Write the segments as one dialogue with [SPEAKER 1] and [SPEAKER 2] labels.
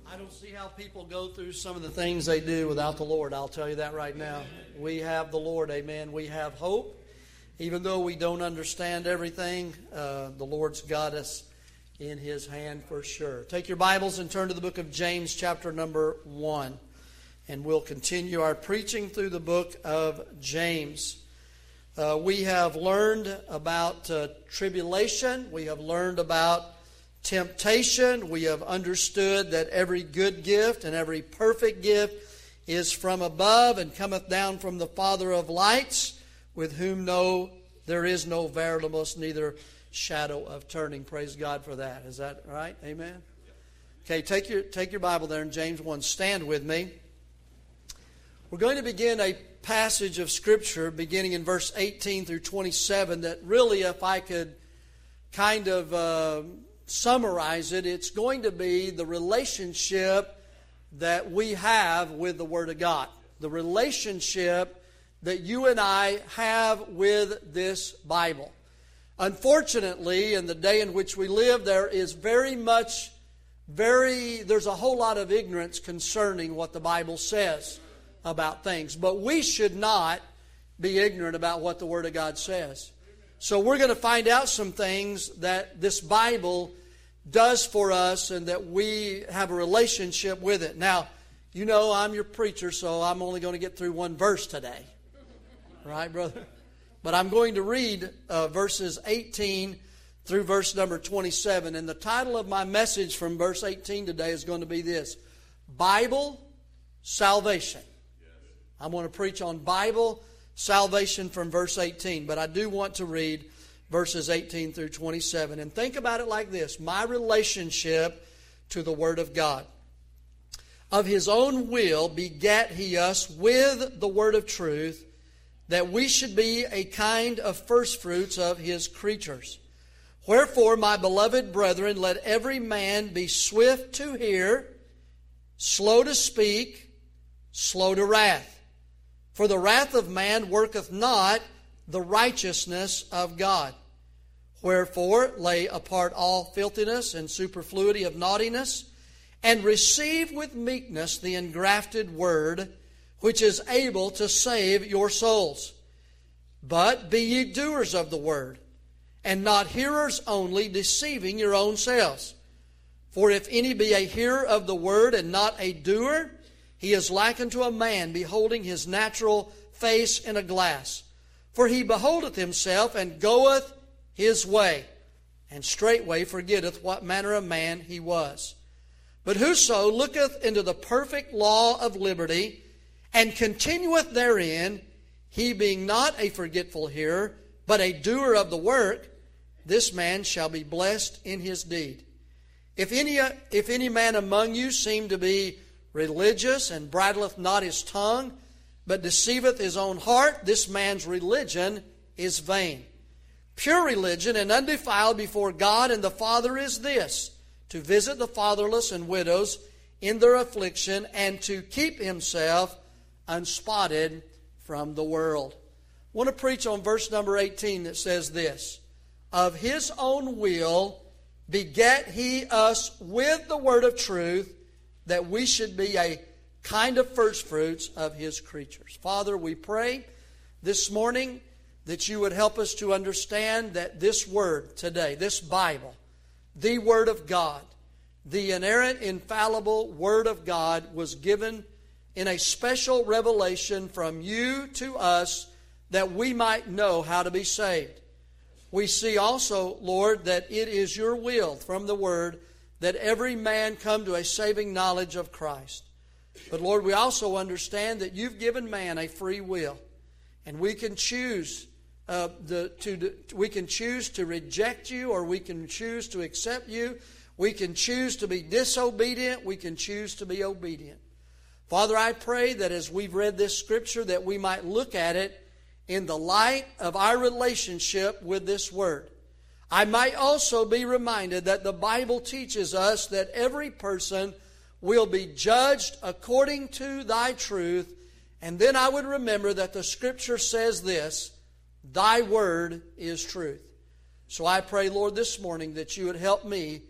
[SPEAKER 1] I don't see how people go through some of the things they do without the Lord. I'll tell you that right now. We have the Lord, amen. We have hope. Even though we don't understand everything, the Lord's got us in His hand for sure. Take your Bibles and turn to the book of James, chapter number 1. And we'll continue our preaching through the book of James. We have learned about tribulation. We have learned about temptation. We have understood that every good gift and every perfect gift is from above and cometh down from the Father of lights, with whom there is no variableness, neither shadow of turning. Praise God for that. Is that right? Amen? Okay, take your Bible there in James 1. Stand with me. We're going to begin a passage of Scripture beginning in verse 18 through 27 that really, if I could kind of summarize it, it's going to be the relationship that we have with the Word of God. The relationship that you and I have with this Bible. Unfortunately, in the day in which we live, there's a whole lot of ignorance concerning what the Bible says about things. But we should not be ignorant about what the Word of God says. So we're going to find out some things that this Bible does for us and that we have a relationship with it. Now, you know I'm your preacher, so I'm only going to get through one verse today. Right, brother? But I'm going to read verses 18 through verse number 27. And the title of my message from verse 18 today is going to be this: Bible Salvation. I'm going to preach on Bible salvation from verse 18. But I do want to read verses 18 through 27. And think about it like this: my relationship to the Word of God. Of His own will begat He us with the word of truth, that we should be a kind of firstfruits of His creatures. Wherefore, my beloved brethren, let every man be swift to hear, slow to speak, slow to wrath. For the wrath of man worketh not the righteousness of God. Wherefore, lay apart all filthiness and superfluity of naughtiness, and receive with meekness the engrafted word, which is able to save your souls. But be ye doers of the word, and not hearers only, deceiving your own selves. For if any be a hearer of the word and not a doer, he is like unto a man beholding his natural face in a glass. For he beholdeth himself, and goeth his way, and straightway forgetteth what manner of man he was. But whoso looketh into the perfect law of liberty, and continueth therein, he being not a forgetful hearer, but a doer of the work, this man shall be blessed in his deed. If any man among you seem to be religious, and bridleth not his tongue, but deceiveth his own heart, this man's religion is vain. Pure religion and undefiled before God and the Father is this: to visit the fatherless and widows in their affliction, and to keep himself unspotted from the world. I want to preach on verse number 18 that says this: Of His own will begat He us with the word of truth, that we should be a kind of firstfruits of His creatures. Father, we pray this morning that You would help us to understand that this word today, this Bible, the Word of God, the inerrant, infallible Word of God, was given in a special revelation from You to us, that we might know how to be saved. We see also, Lord, that it is Your will from the Word that every man come to a saving knowledge of Christ. But Lord, we also understand that You've given man a free will, and we can choose we can choose to reject You, or we can choose to accept You. We can choose to be disobedient. We can choose to be obedient. Father, I pray that as we've read this Scripture, that we might look at it in the light of our relationship with this Word. I might also be reminded that the Bible teaches us that every person will be judged according to Thy truth. And then I would remember that the Scripture says this: Thy Word is truth. So I pray, Lord, this morning that You would help me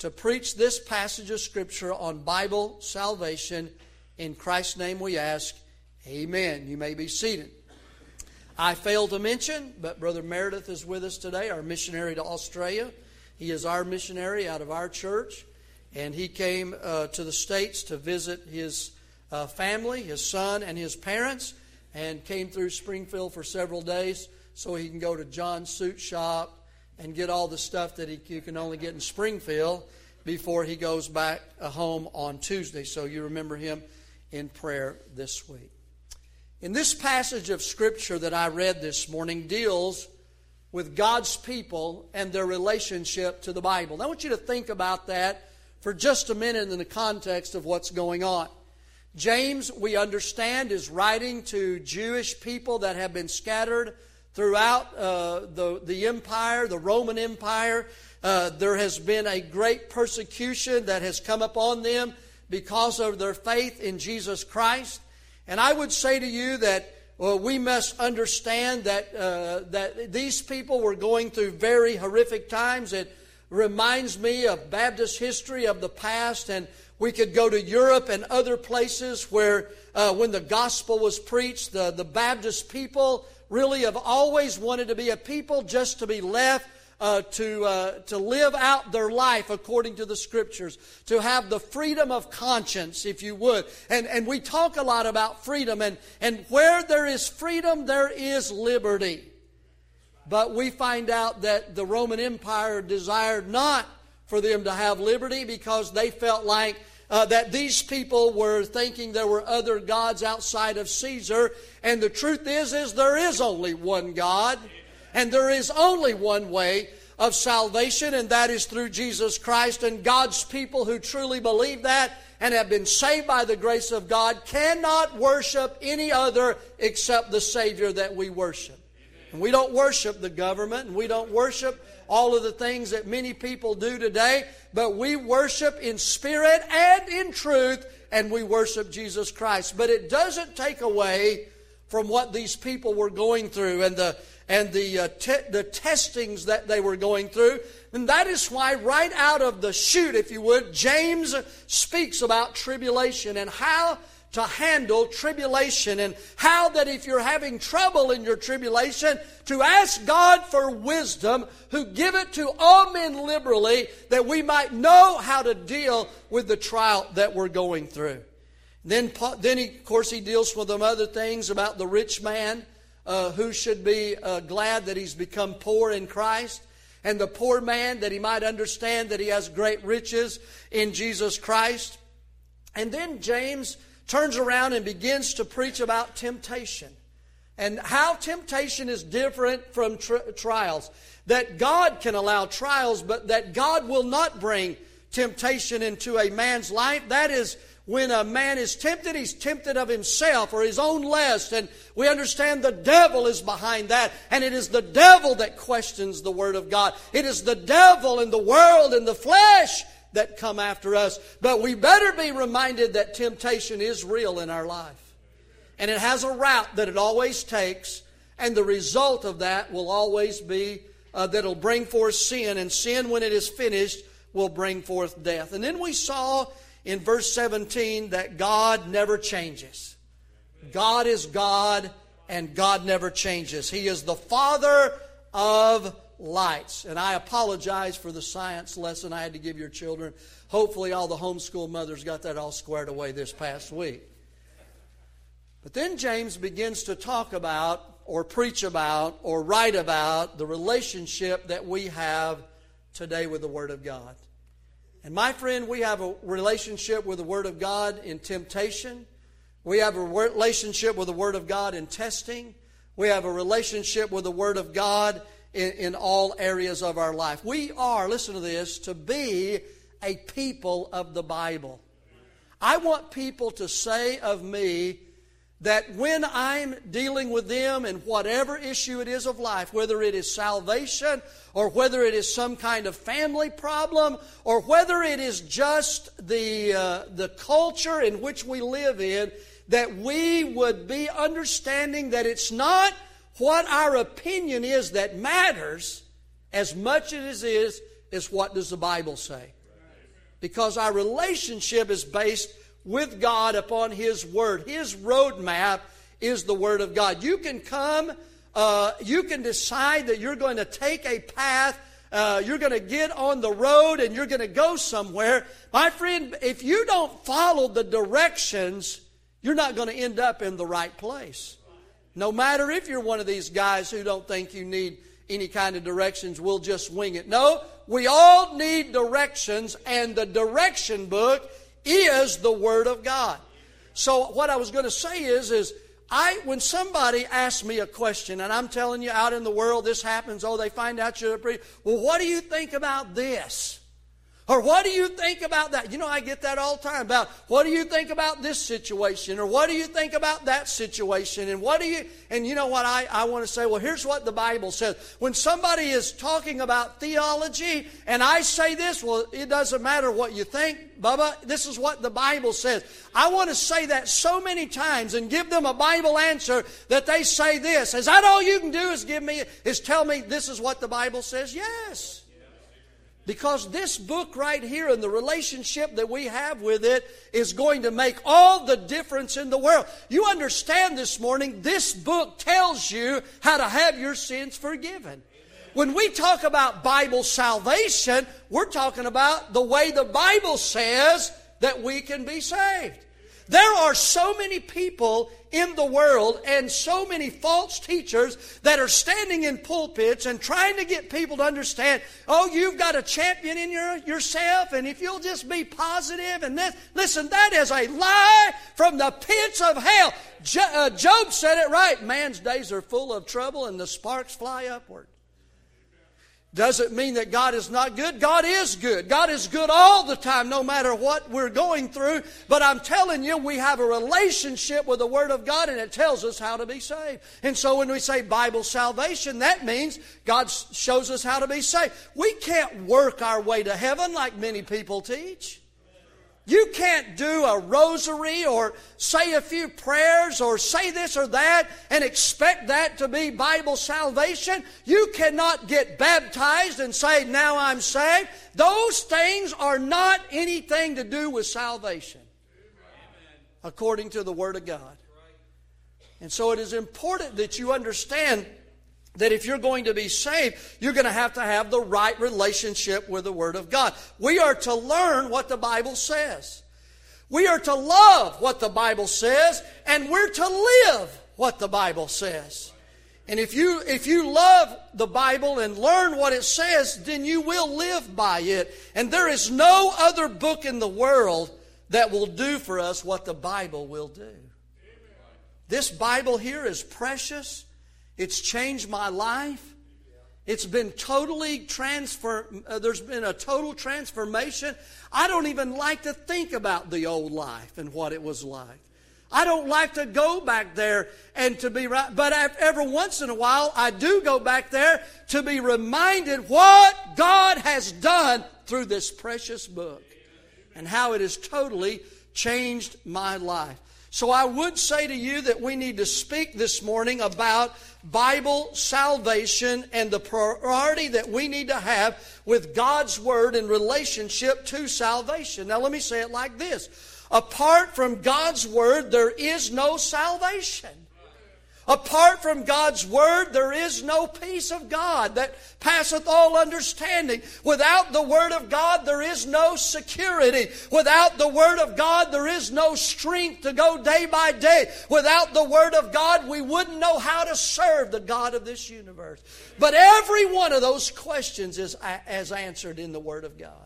[SPEAKER 1] to preach this passage of Scripture on Bible salvation. In Christ's name we ask, amen. You may be seated. I failed to mention, but Brother Meredith is with us today, our missionary to Australia. He is our missionary out of our church, and he came to the States to visit his family, his son and his parents, and came through Springfield for several days so he can go to John's Suit Shop and get all the stuff that you can only get in Springfield before he goes back home on Tuesday. So you remember him in prayer this week. In this passage of Scripture that I read this morning deals with God's people and their relationship to the Bible. Now, I want you to think about that for just a minute in the context of what's going on. James, we understand, is writing to Jewish people that have been scattered throughout the empire, the Roman Empire. There has been a great persecution that has come upon them because of their faith in Jesus Christ. And I would say to you that we must understand that these people were going through very horrific times. It reminds me of Baptist history of the past, and we could go to Europe and other places where when the gospel was preached, the Baptist people really have always wanted to be a people just to be left to live out their life according to the Scriptures, to have the freedom of conscience, if you would. And we talk a lot about freedom, and where there is freedom, there is liberty. But we find out that the Roman Empire desired not for them to have liberty because they felt like that these people were thinking there were other gods outside of Caesar. And the truth is there is only one God. And there is only one way of salvation, and that is through Jesus Christ. And God's people who truly believe that and have been saved by the grace of God cannot worship any other except the Savior that we worship. And we don't worship the government, and we don't worship all of the things that many people do today, but we worship in spirit and in truth, and we worship Jesus Christ. But it doesn't take away from what these people were going through and the testings that they were going through. And that is why right out of the chute, if you would, James speaks about tribulation and how to handle tribulation, and how that if you're having trouble in your tribulation, to ask God for wisdom, who give it to all men liberally, that we might know how to deal with the trial that we're going through. Then of course, he deals with some other things about the rich man who should be glad that he's become poor in Christ, and the poor man that he might understand that he has great riches in Jesus Christ. And then James turns around and begins to preach about temptation and how temptation is different from trials. That God can allow trials, but that God will not bring temptation into a man's life. That is, when a man is tempted, he's tempted of himself or his own lust. And we understand the devil is behind that. And it is the devil that questions the Word of God. It is the devil and the world and the flesh that come after us. But we better be reminded that temptation is real in our life. And it has a route that it always takes. And the result of that will always be that it'll bring forth sin. And sin, when it is finished, will bring forth death. And then we saw in verse 17 that God never changes. God is God, and God never changes. He is the Father of lights. And I apologize for the science lesson I had to give your children. Hopefully all the homeschool mothers got that all squared away this past week. But then James begins to talk about, or preach about, or write about the relationship that we have today with the Word of God. And my friend, we have a relationship with the Word of God in temptation. We have a relationship with the Word of God in testing. We have a relationship with the Word of God in all areas of our life. We are, listen to this, to be a people of the Bible. I want people to say of me that when I'm dealing with them in whatever issue it is of life, whether it is salvation or whether it is some kind of family problem or whether it is just the culture in which we live in, that we would be understanding that it's not what our opinion is that matters as much as it is what does the Bible say. Because our relationship is based with God upon His Word. His roadmap is the Word of God. You can come, you can decide that you're going to take a path, you're going to get on the road and you're going to go somewhere. My friend, if you don't follow the directions, you're not going to end up in the right place. No matter if you're one of these guys who don't think you need any kind of directions, we'll just wing it. No, we all need directions, and the direction book is the Word of God. So what I was going to say is when somebody asks me a question, and I'm telling you, out in the world this happens, they find out you're a preacher. Well, what do you think about this? Or what do you think about that? You know, I get that all the time about, what do you think about this situation? Or what do you think about that situation? And you know what, I want to say, well, here's what the Bible says. When somebody is talking about theology, and I say this, well, it doesn't matter what you think, Bubba, this is what the Bible says. I want to say that so many times and give them a Bible answer that they say this. Is that all you can do is tell me this is what the Bible says? Yes. Because this book right here and the relationship that we have with it is going to make all the difference in the world. You understand this morning, this book tells you how to have your sins forgiven. When we talk about Bible salvation, we're talking about the way the Bible says that we can be saved. There are so many people in the world and so many false teachers that are standing in pulpits and trying to get people to understand, you've got a champion in yourself, and if you'll just be positive and this. Listen, that is a lie from the pits of hell. Job said it right. Man's days are full of trouble and the sparks fly upward. Doesn't mean that God is not good. God is good. God is good all the time, no matter what we're going through. But I'm telling you, we have a relationship with the Word of God, and it tells us how to be saved. And so when we say Bible salvation, that means God shows us how to be saved. We can't work our way to heaven like many people teach. You can't do a rosary or say a few prayers or say this or that and expect that to be Bible salvation. You cannot get baptized and say, now I'm saved. Those things are not anything to do with salvation, according to the Word of God. And so it is important that you understand that if you're going to be saved, you're going to have the right relationship with the Word of God. We are to learn what the Bible says. We are to love what the Bible says, and we're to live what the Bible says. And if you love the Bible and learn what it says, then you will live by it. And there is no other book in the world that will do for us what the Bible will do. This Bible here is precious. It's changed my life. It's been totally transformed. There's been a total transformation. I don't even like to think about the old life and what it was like. I don't like to go back there and to be right. But every once in a while, I do go back there to be reminded what God has done through this precious book and how it has totally changed my life. So I would say to you that we need to speak this morning about Bible salvation and the priority that we need to have with God's Word in relationship to salvation. Now let me say it like this. Apart from God's Word, there is no salvation. Apart from God's Word, there is no peace of God that passeth all understanding. Without the Word of God, there is no security. Without the Word of God, there is no strength to go day by day. Without the Word of God, we wouldn't know how to serve the God of this universe. But every one of those questions is answered in the Word of God.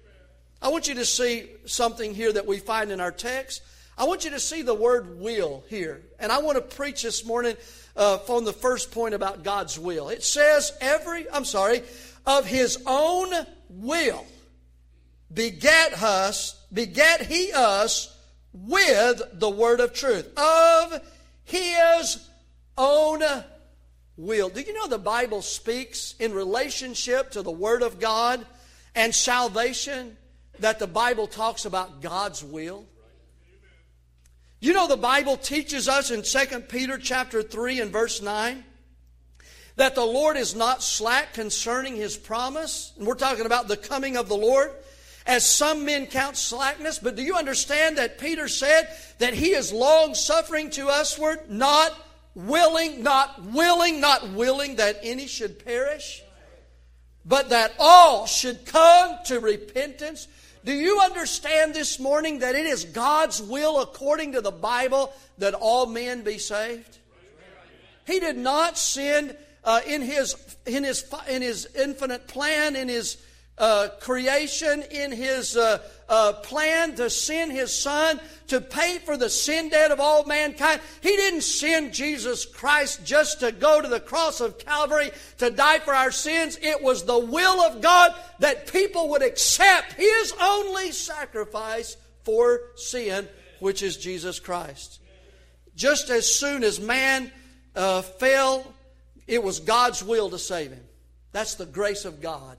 [SPEAKER 1] I want you to see something here that we find in our text. I want you to see the word will here. And I want to preach this morning from the first point about God's will. It says, of His own will begat He us with the word of truth. Of His own will. Do you know the Bible speaks in relationship to the Word of God and salvation that the Bible talks about God's will? You know the Bible teaches us in 2 Peter chapter 3 and verse 9 that the Lord is not slack concerning His promise. And we're talking about the coming of the Lord. as some men count slackness. But do you understand that Peter said that he is long-suffering to usward, not willing that any should perish, but that all should come to repentance? Do you understand this morning that it is God's will, according to the Bible, that all men be saved? He did not send in His infinite plan, in His creation, in His plan to send His Son to pay for the sin debt of all mankind. He didn't send Jesus Christ just to go to the cross of Calvary to die for our sins. It was the will of God that people would accept His only sacrifice for sin, which is Jesus Christ. Just as soon as man fell, it was God's will to save him. That's the grace of God.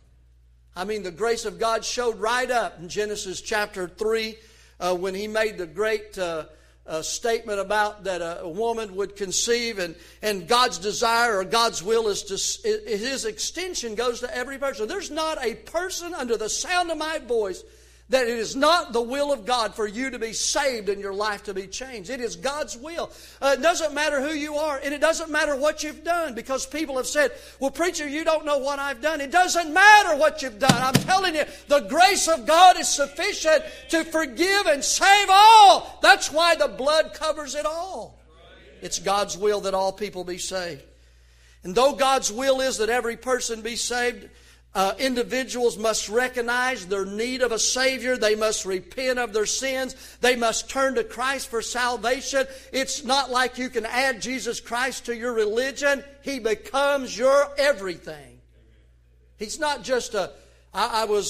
[SPEAKER 1] I mean, the grace of God showed right up in Genesis chapter 3 when He made the great statement about that a woman would conceive, and God's desire or God's will is His extension goes to every person. There's not a person under the sound of my voice that it is not the will of God for you to be saved and your life to be changed. It is God's will. It doesn't matter who you are, and it doesn't matter what you've done, because people have said, well, preacher, you don't know what I've done. It doesn't matter what you've done. I'm telling you, the grace of God is sufficient to forgive and save all. That's why the blood covers it all. It's God's will that all people be saved. And though God's will is that every person be saved, individuals must recognize their need of a Savior. They must repent of their sins. They must turn to Christ for salvation. It's not like you can add Jesus Christ to your religion. He becomes your everything. He's not just I was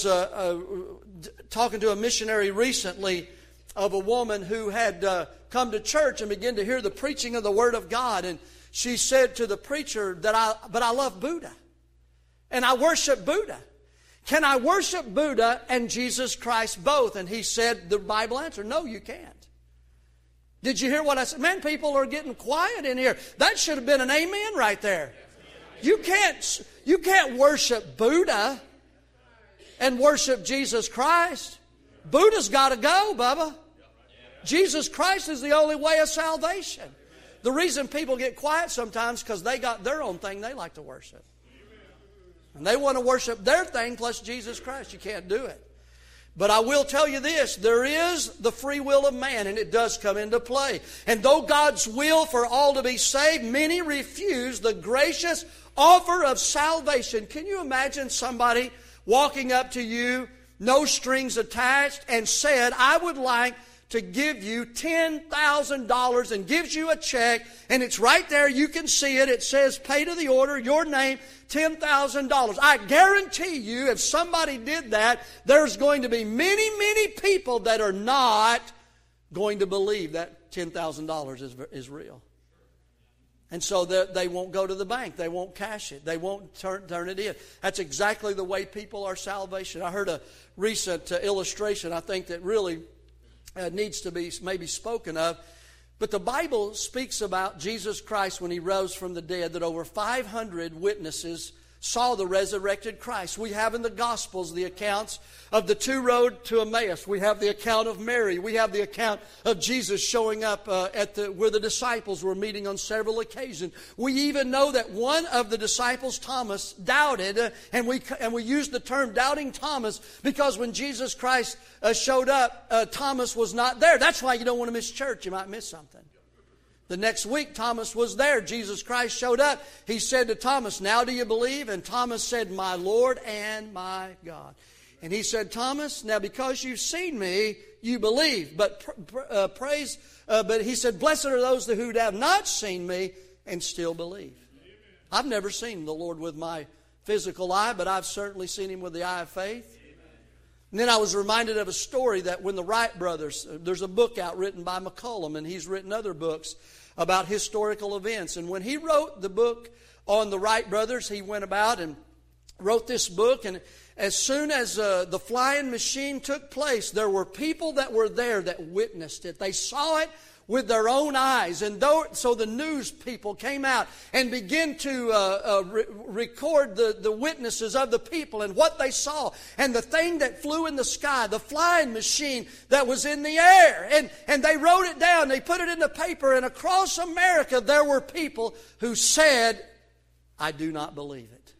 [SPEAKER 1] talking to a missionary recently of a woman who had come to church and began to hear the preaching of the Word of God. And she said to the preacher that I love Buddha. And I worship Buddha. Can I worship Buddha and Jesus Christ both? And he said, the Bible answered, no, you can't. Did you hear what I said? Man, people are getting quiet in here. That should have been an amen right there. You can't worship Buddha and worship Jesus Christ. Buddha's got to go, Bubba. Jesus Christ is the only way of salvation. The reason people get quiet sometimes is because they got their own thing they like to worship. And they want to worship their thing plus Jesus Christ. You can't do it. But I will tell you this, there is the free will of man, and it does come into play. And though God's will for all to be saved, many refuse the gracious offer of salvation. Can you imagine somebody walking up to you, no strings attached, and said, I would like to give you $10,000, and gives you a check, and it's right there, you can see it, it says pay to the order, your name, $10,000. I guarantee you, if somebody did that, there's going to be many, many people that are not going to believe that $10,000 is real. And so they won't go to the bank. They won't cash it. They won't turn it in. That's exactly the way people are salvation. I heard a recent illustration, I think, that really needs to be maybe spoken of. But the Bible speaks about Jesus Christ when He rose from the dead, that over 500 witnesses saw the resurrected Christ. We have in the Gospels the accounts of the two road to Emmaus. We have the account of Mary. We have the account of Jesus showing up where the disciples were meeting on several occasions. We even know that one of the disciples, Thomas, doubted, and we use the term doubting Thomas because when Jesus Christ showed up, Thomas was not there. That's why you don't want to miss church. You might miss something. The next week, Thomas was there. Jesus Christ showed up. He said to Thomas, now do you believe? And Thomas said, my Lord and my God. And he said, Thomas, now because you've seen me, you believe. But but he said, blessed are those who have not seen me and still believe. I've never seen the Lord with my physical eye, but I've certainly seen Him with the eye of faith. And then I was reminded of a story that when the Wright brothers, there's a book out written by McCollum, and he's written other books about historical events. And when he wrote the book on the Wright brothers, he went about and wrote this book. And as soon as the flying machine took place, there were people that were there that witnessed it. They saw it with their own eyes. And so the news people came out and began to record the witnesses of the people and what they saw. And the thing that flew in the sky, the flying machine that was in the air. And they wrote it down. They put it in the paper. And across America there were people who said, I do not believe it.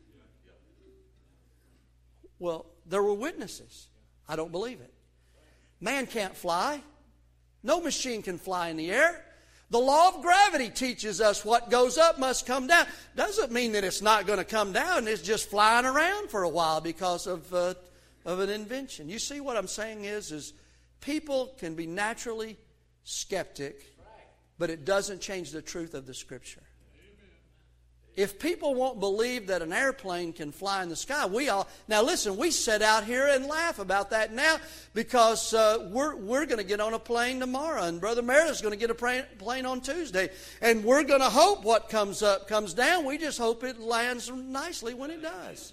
[SPEAKER 1] Well, there were witnesses. I don't believe it. Man can't fly. No machine can fly in the air. The law of gravity teaches us what goes up must come down. Doesn't mean that it's not going to come down. It's just flying around for a while because of an invention. You see what I'm saying is people can be naturally skeptic, but it doesn't change the truth of the Scripture. If people won't believe that an airplane can fly in the sky, now listen, we sit out here and laugh about that now because we're going to get on a plane tomorrow, and Brother Meredith's going to get a plane on Tuesday, and we're going to hope what comes up comes down. We just hope it lands nicely when it does.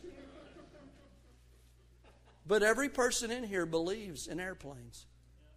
[SPEAKER 1] But every person in here believes in airplanes.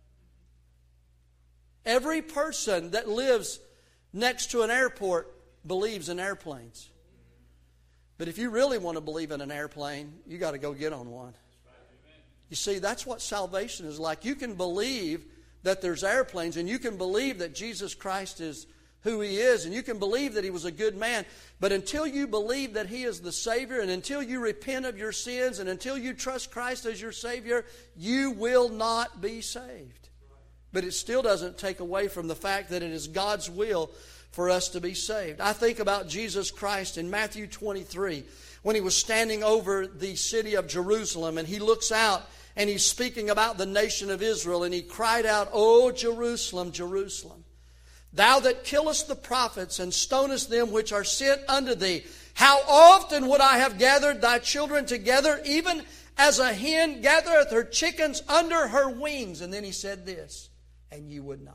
[SPEAKER 1] Every person that lives next to an airport believes in airplanes. But if you really want to believe in an airplane, you got to go get on one. You see, that's what salvation is like. You can believe that there's airplanes, and you can believe that Jesus Christ is who He is, and you can believe that He was a good man. But until you believe that He is the Savior, and until you repent of your sins, and until you trust Christ as your Savior, you will not be saved. But it still doesn't take away from the fact that it is God's will for us to be saved. I think about Jesus Christ in Matthew 23 when He was standing over the city of Jerusalem, and He looks out and He's speaking about the nation of Israel, and He cried out, O Jerusalem, Jerusalem, thou that killest the prophets and stonest them which are sent unto thee, how often would I have gathered thy children together, even as a hen gathereth her chickens under her wings. And then He said this, and you would not.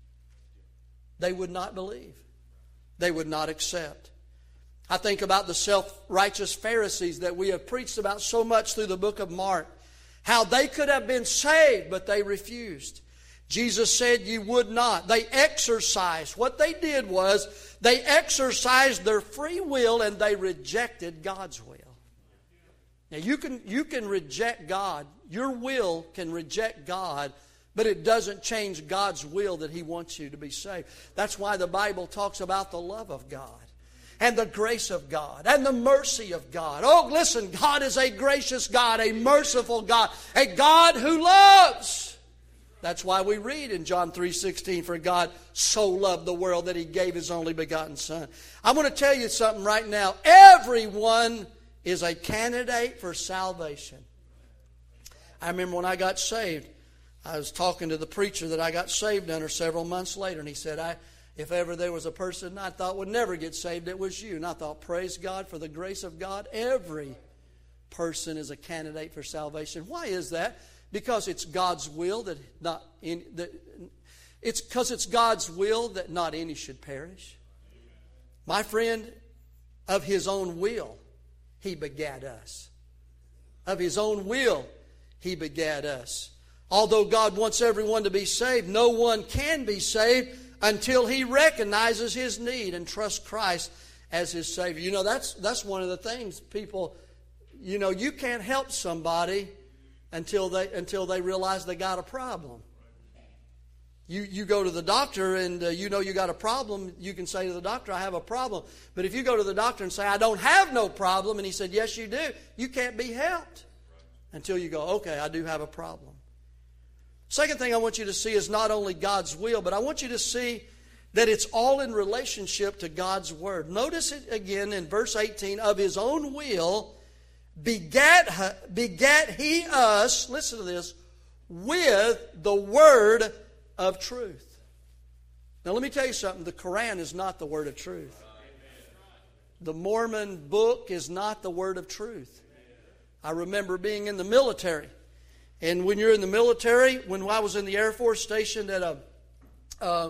[SPEAKER 1] They would not believe. They would not accept. I think about the self-righteous Pharisees that we have preached about so much through the book of Mark. How they could have been saved, but they refused. Jesus said you would not. They exercised. What they did was they exercised their free will and they rejected God's will. Now you can reject God. Your will can reject God, but it doesn't change God's will that He wants you to be saved. That's why the Bible talks about the love of God and the grace of God and the mercy of God. Oh, listen, God is a gracious God, a merciful God, a God who loves. That's why we read in John 3:16, for God so loved the world that He gave His only begotten Son. I'm going to tell you something right now. Everyone is a candidate for salvation. I remember when I got saved, I was talking to the preacher that I got saved under several months later, and he said, if ever there was a person I thought would never get saved, it was you. And I thought, praise God for the grace of God. Every person is a candidate for salvation. Why is that? Because it's God's will that it's God's will that not any should perish. My friend, of His own will, He begat us. Of His own will, He begat us. Although God wants everyone to be saved, no one can be saved until he recognizes his need and trusts Christ as his Savior. You know, that's one of the things people, you know, you can't help somebody until they realize they got a problem. You go to the doctor and you know you got a problem, you can say to the doctor, I have a problem. But if you go to the doctor and say, I don't have no problem, and he said, yes, you do, you can't be helped until you go, okay, I do have a problem. Second thing I want you to see is not only God's will, but I want you to see that it's all in relationship to God's Word. Notice it again in verse 18, of His own will begat He us, listen to this, with the Word of truth. Now let me tell you something, the Quran is not the Word of truth. The Mormon book is not the Word of truth. I remember being in the military. And when you're in the military, when I was in the Air Force stationed at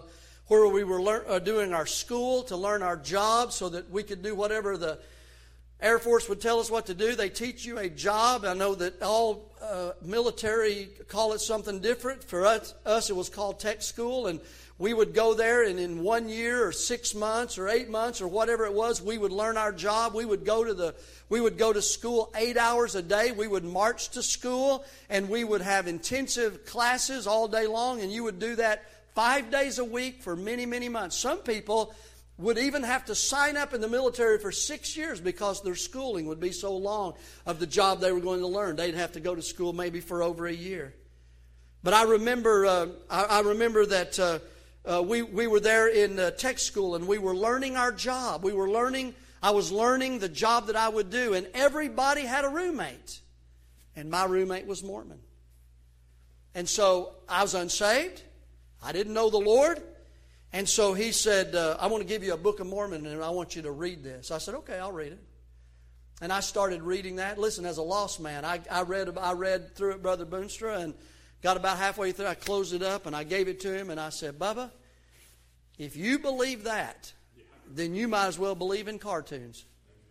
[SPEAKER 1] where we were doing our school to learn our job so that we could do whatever the Air Force would tell us what to do. They teach you a job. I know that all military call it something different. For us, it was called tech school, and we would go there, and in 1 year or 6 months or 8 months or whatever it was, we would learn our job. We would go to school 8 hours a day. We would march to school, and we would have intensive classes all day long, and you would do that 5 days a week for many, many months. Some people would even have to sign up in the military for 6 years because their schooling would be so long of the job they were going to learn. They'd have to go to school maybe for over a year. But I remember that we were there in tech school, and we were learning our job. I was learning the job that I would do, and everybody had a roommate. And my roommate was Mormon. And so I was unsaved. I didn't know the Lord. And so he said, I want to give you a Book of Mormon, and I want you to read this. I said, okay, I'll read it. And I started reading that. Listen, as a lost man, I read through it, Brother Boonstra, and got about halfway through. I closed it up, and I gave it to him, and I said, Bubba, if you believe that, then you might as well believe in cartoons.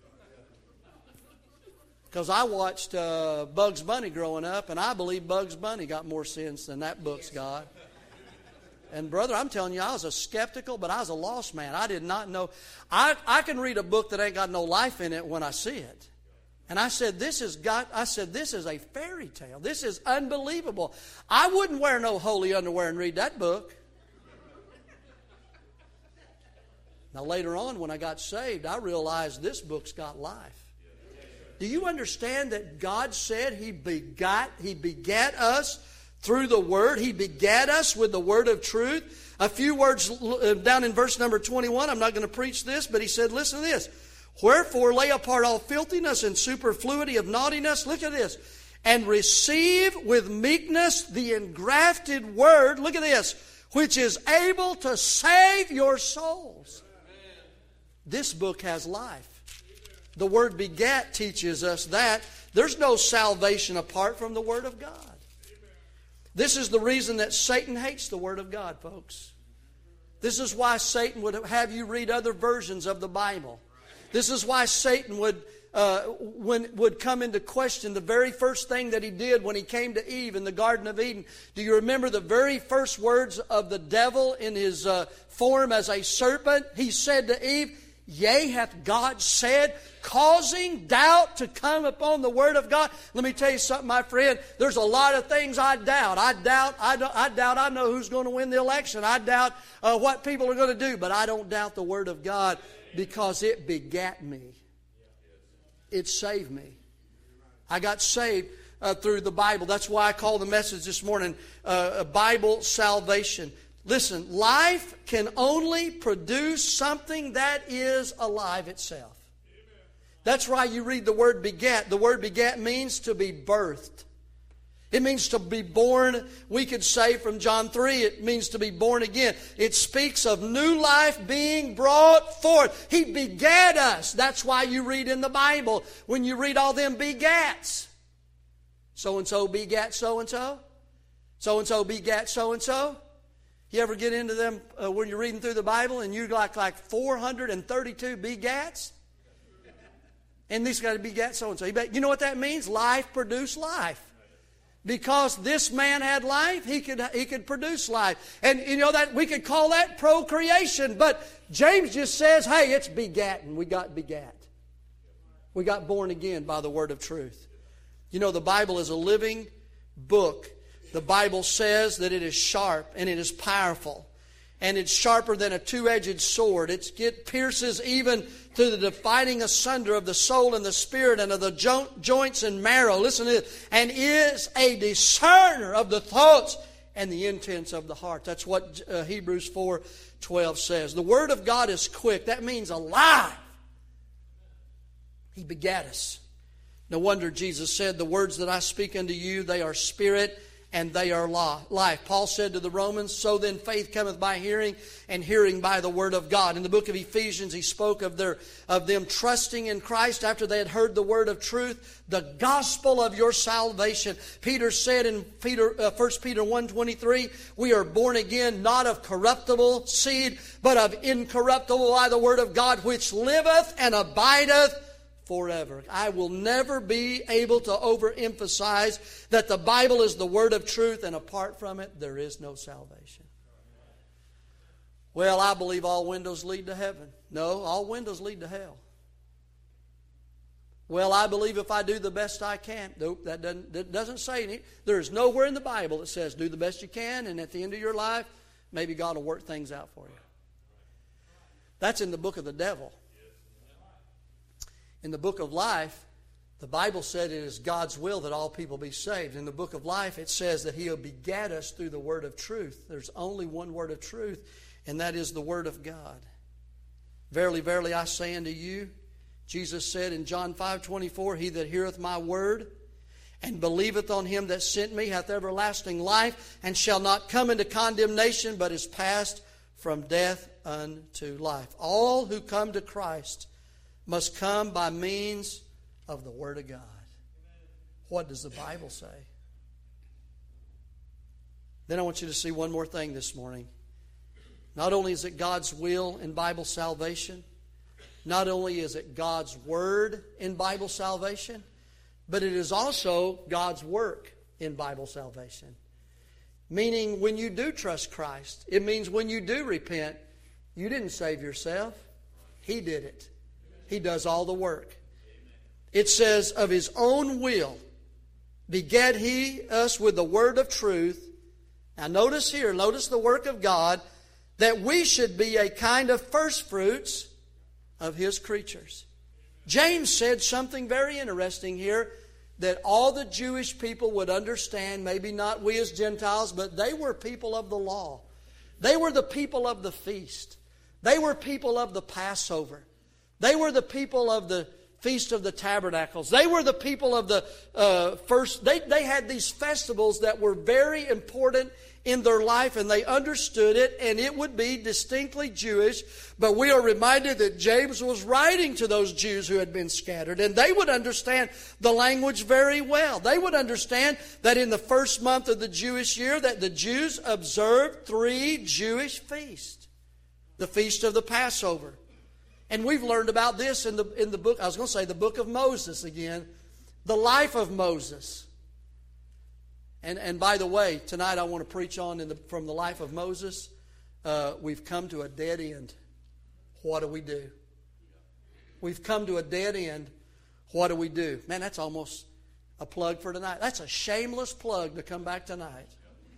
[SPEAKER 1] Because I watched Bugs Bunny growing up, and I believe Bugs Bunny got more sense than that book's got. And brother, I'm telling you, I was a skeptical, but I was a lost man. I did not know. I can read a book that ain't got no life in it when I see it. And I said, this is a fairy tale. This is unbelievable. I wouldn't wear no holy underwear and read that book. Now later on, when I got saved, I realized this book's got life. Do you understand that God said He begat us through the Word? He begat us with the Word of truth. A few words down in verse number 21. I'm not going to preach this, but He said, listen to this. Wherefore lay apart all filthiness and superfluity of naughtiness. Look at this. And receive with meekness the engrafted Word. Look at this. Which is able to save your souls. This book has life. The word begat teaches us that there's no salvation apart from the Word of God. This is the reason that Satan hates the Word of God, folks. This is why Satan would have you read other versions of the Bible. This is why Satan would come into question the very first thing that he did when he came to Eve in the Garden of Eden. Do you remember the very first words of the devil in his form as a serpent? He said to Eve, Yea, hath God said, causing doubt to come upon the Word of God. Let me tell you something, my friend. There's a lot of things I doubt. I doubt I know who's going to win the election. I doubt what people are going to do. But I don't doubt the Word of God because it begat me. It saved me. I got saved through the Bible. That's why I call the message this morning Bible salvation. Listen, life can only produce something that is alive itself. That's why you read the word begat. The word begat means to be birthed. It means to be born. We could say from John 3, it means to be born again. It speaks of new life being brought forth. He begat us. That's why you read in the Bible, when you read all them begats. So-and-so begat so-and-so. So-and-so begat so-and-so. You ever get into them when you're reading through the Bible and you like 432 begats? And this got to begat so-and-so. You know what that means? Life produced life. Because this man had life, he could produce life. And you know that we could call that procreation. But James just says, hey, it's begatten. We got begat. We got born again by the word of truth. You know, the Bible is a living book. The Bible says that it is sharp and it is powerful. And it's sharper than a two-edged sword. It pierces even to the dividing asunder of the soul and the spirit and of the joints and marrow. Listen to this. And is a discerner of the thoughts and the intents of the heart. That's what Hebrews 4:12 says. The Word of God is quick. That means alive. He begat us. No wonder Jesus said, the words that I speak unto you, they are spirit and they are life. Paul said to the Romans, so then faith cometh by hearing, and hearing by the word of God. In the book of Ephesians, he spoke of them trusting in Christ after they had heard the word of truth, the gospel of your salvation. Peter said in 1 Peter 1:23, we are born again, not of corruptible seed, but of incorruptible by the word of God, which liveth and abideth forever. I will never be able to overemphasize that the Bible is the word of truth, and apart from it, there is no salvation. Well, I believe all windows lead to heaven. No, all windows lead to hell. Well, I believe if I do the best I can. Nope, that doesn't say anything. There's nowhere in the Bible that says do the best you can, and at the end of your life, maybe God will work things out for you. That's in the book of the devil. In the book of life, the Bible said it is God's will that all people be saved. In the book of life, it says that He'll begat us through the word of truth. There's only one word of truth, and that is the word of God. Verily, verily, I say unto you, Jesus said in John 5:24, He that heareth my word and believeth on Him that sent me hath everlasting life, and shall not come into condemnation, but is passed from death unto life. All who come to Christ must come by means of the Word of God. What does the Bible say? Then I want you to see one more thing this morning. Not only is it God's will in Bible salvation, not only is it God's Word in Bible salvation, but it is also God's work in Bible salvation. Meaning when you do trust Christ, it means when you do repent, you didn't save yourself. He did it. He does all the work. It says, of His own will begat He us with the word of truth. Now notice here, notice the work of God, that we should be a kind of first fruits of His creatures. James said something very interesting here that all the Jewish people would understand, maybe not we as Gentiles, but they were people of the law. They were the people of the feast. They were people of the Passover. They were the people of the Feast of the Tabernacles. They were the people of the first. They had these festivals that were very important in their life, and they understood it, and it would be distinctly Jewish. But we are reminded that James was writing to those Jews who had been scattered, and they would understand the language very well. They would understand that in the first month of the Jewish year that the Jews observed 3 Jewish feasts. The Feast of the Passover. And we've learned about this in the book, I was going to say the book of Moses again, the life of Moses. And by the way, tonight I want to preach on from the life of Moses. We've come to a dead end. What do we do? We've come to a dead end. What do we do? Man, that's almost a plug for tonight. That's a shameless plug to come back tonight.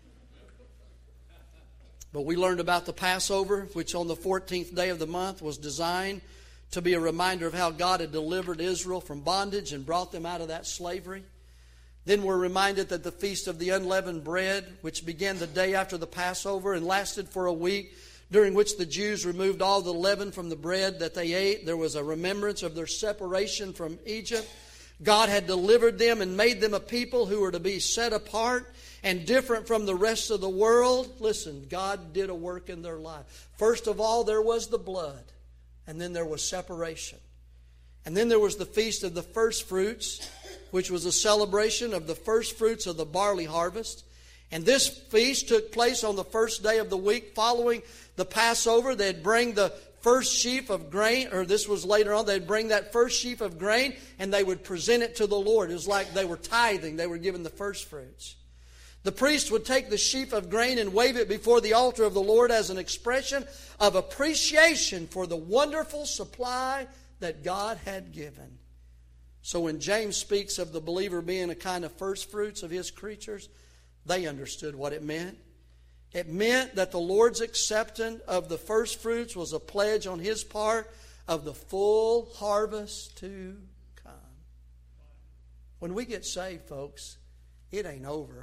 [SPEAKER 1] But we learned about the Passover, which on the 14th day of the month was designed to be a reminder of how God had delivered Israel from bondage and brought them out of that slavery. Then we're reminded that the Feast of the Unleavened Bread, which began the day after the Passover and lasted for a week, during which the Jews removed all the leaven from the bread that they ate. There was a remembrance of their separation from Egypt. God had delivered them and made them a people who were to be set apart and different from the rest of the world. Listen, God did a work in their life. First of all, there was the blood, and then there was separation. And then there was the Feast of the First Fruits, which was a celebration of the first fruits of the barley harvest. And this feast took place on the first day of the week following the Passover. They'd bring the first sheaf of grain, or this was later on, they'd bring that first sheaf of grain and they would present it to the Lord. It was like they were tithing. They were given the first fruits. The priest would take the sheaf of grain and wave it before the altar of the Lord as an expression of appreciation for the wonderful supply that God had given. So when James speaks of the believer being a kind of first fruits of his creatures, they understood what it meant. It meant that the Lord's acceptance of the first fruits was a pledge on His part of the full harvest to come. When we get saved, folks, it ain't over.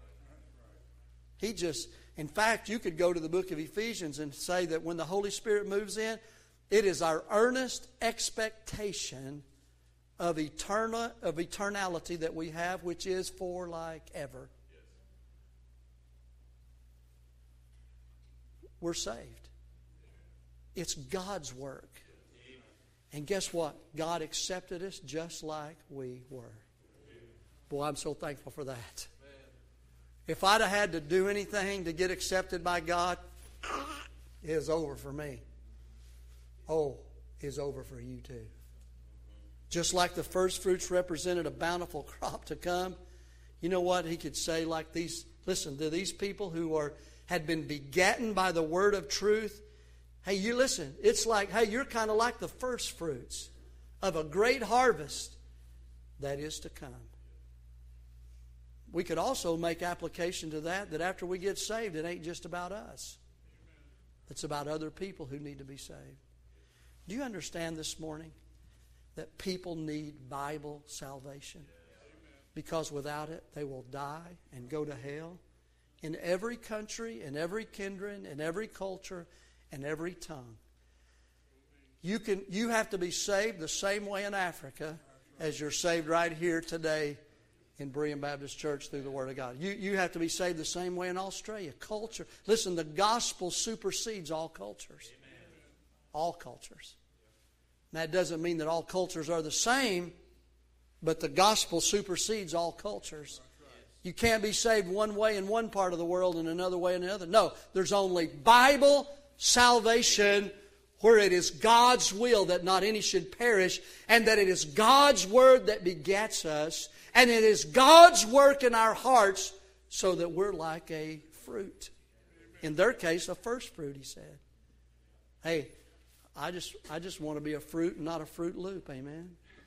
[SPEAKER 1] In fact, you could go to the book of Ephesians and say that when the Holy Spirit moves in, it is our earnest expectation of eternality that we have, which is for like ever. We're saved. It's God's work. And guess what? God accepted us just like we were. Boy, I'm so thankful for that. If I'd have had to do anything to get accepted by God, it's over for me. Oh, it's over for you too. Just like the first fruits represented a bountiful crop to come, you know what he could say like these? Listen, to these people who had been begotten by the word of truth, hey, you listen, it's like, hey, you're kind of like the first fruits of a great harvest that is to come. We could also make application to that after we get saved, it ain't just about us. It's about other people who need to be saved. Do you understand this morning that people need Bible salvation? Because without it, they will die and go to hell. In every country, in every kindred, in every culture, and every tongue. You have to be saved the same way in Africa as you're saved right here today in Berean Baptist Church through the Word of God. You have to be saved the same way in Australia. Culture. Listen, the gospel supersedes all cultures. All cultures. Now, that doesn't mean that all cultures are the same, but the gospel supersedes all cultures. You can't be saved one way in one part of the world and another way in another. No, there's only Bible salvation where it is God's will that not any should perish, and that it is God's word that begets us, and it is God's work in our hearts so that we're like a fruit. In their case, a first fruit, he said. Hey, I just want to be a fruit and not a Fruit Loop, amen?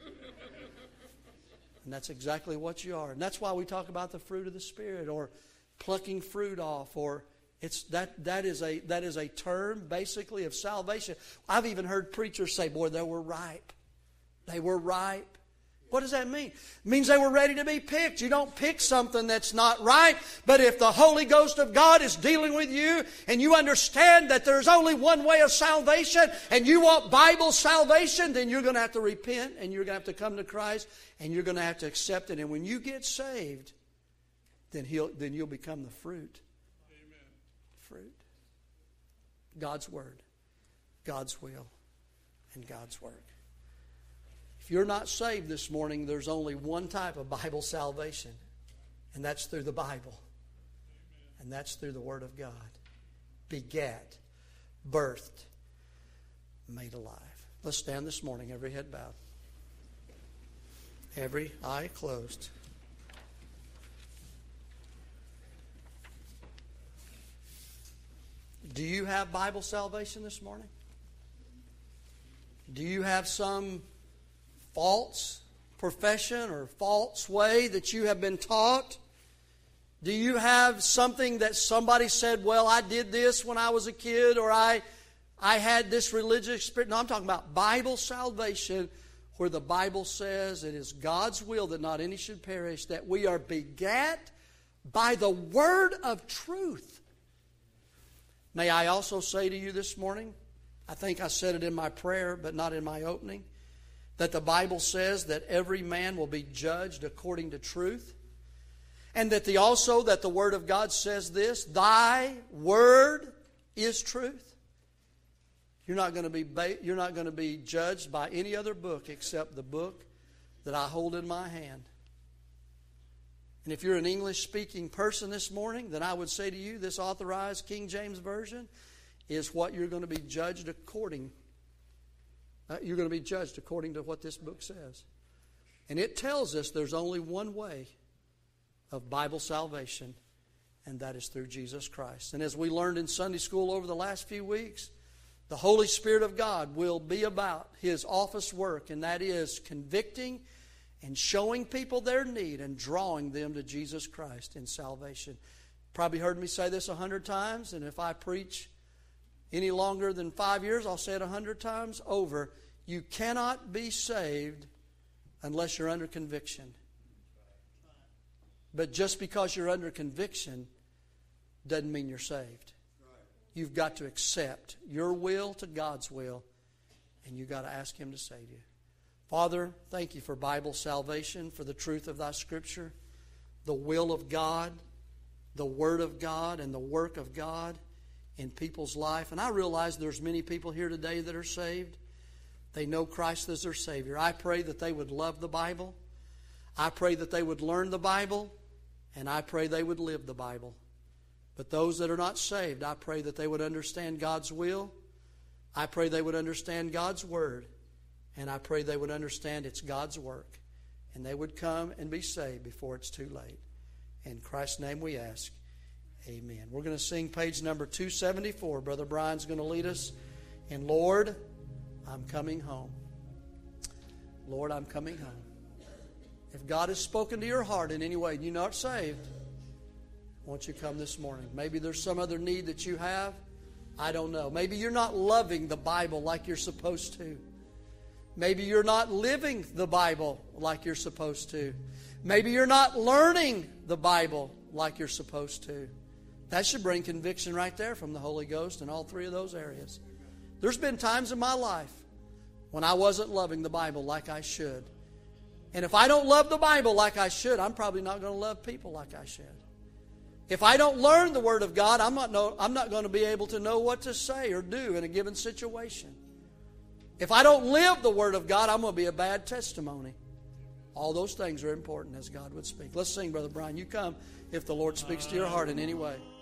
[SPEAKER 1] And that's exactly what you are. And that's why we talk about the fruit of the Spirit, or plucking fruit off, or it's that is a term basically of salvation. I've even heard preachers say, boy, they were ripe. They were ripe. What does that mean? It means they were ready to be picked. You don't pick something that's not right. But if the Holy Ghost of God is dealing with you and you understand that there's only one way of salvation and you want Bible salvation, then you're going to have to repent and you're going to have to come to Christ and you're going to have to accept it. And when you get saved, then you'll become the fruit. Amen. Fruit. God's Word, God's will, and God's work. If you're not saved this morning, there's only one type of Bible salvation, and that's through the Bible. And that's through the Word of God. Begat, birthed, made alive. Let's stand this morning, every head bowed, every eye closed. Do you have Bible salvation this morning? Do you have some false profession or false way that you have been taught? Do you have something that somebody said, well, I did this when I was a kid, or I had this religious spirit? No, I'm talking about Bible salvation, where the Bible says it is God's will that not any should perish, that we are begat by the word of truth. May I also say to you this morning, I think I said it in my prayer, but not in my opening, that the Bible says that every man will be judged according to truth. And that the Word of God says this, thy word is truth. You're not going to be judged by any other book except the book that I hold in my hand. And if you're an English-speaking person this morning, then I would say to you, this Authorized King James Version is what you're going to be judged according. You're going to be judged according to what this book says. And it tells us there's only one way of Bible salvation, and that is through Jesus Christ. And as we learned in Sunday school over the last few weeks, the Holy Spirit of God will be about His office work, and that is convicting and showing people their need and drawing them to Jesus Christ in salvation. Probably heard me say this 100 times, and if I preach any longer than 5 years, I'll say it 100 times over. You cannot be saved unless you're under conviction. But just because you're under conviction doesn't mean you're saved. You've got to accept your will to God's will, and you've got to ask Him to save you. Father, thank You for Bible salvation, for the truth of Thy Scripture, the will of God, the Word of God, and the work of God in people's life. And I realize there's many people here today that are saved. They know Christ as their Savior. I pray that they would love the Bible. I pray that they would learn the Bible. And I pray they would live the Bible. But those that are not saved, I pray that they would understand God's will. I pray they would understand God's Word. And I pray they would understand it's God's work. And they would come and be saved before it's too late. In Christ's name we ask. Amen. We're going to sing page number 274. Brother Brian's going to lead us. And Lord, I'm coming home. Lord, I'm coming home. If God has spoken to your heart in any way and you're not saved, won't you come this morning? Maybe there's some other need that you have. I don't know. Maybe you're not loving the Bible like you're supposed to. Maybe you're not living the Bible like you're supposed to. Maybe you're not learning the Bible like you're supposed to. That should bring conviction right there from the Holy Ghost in all three of those areas. There's been times in my life when I wasn't loving the Bible like I should. And if I don't love the Bible like I should, I'm probably not going to love people like I should. If I don't learn the Word of God, I'm not going to be able to know what to say or do in a given situation. If I don't live the Word of God, I'm going to be a bad testimony. All those things are important as God would speak. Let's sing, Brother Brian. You come if the Lord speaks to your heart in any way.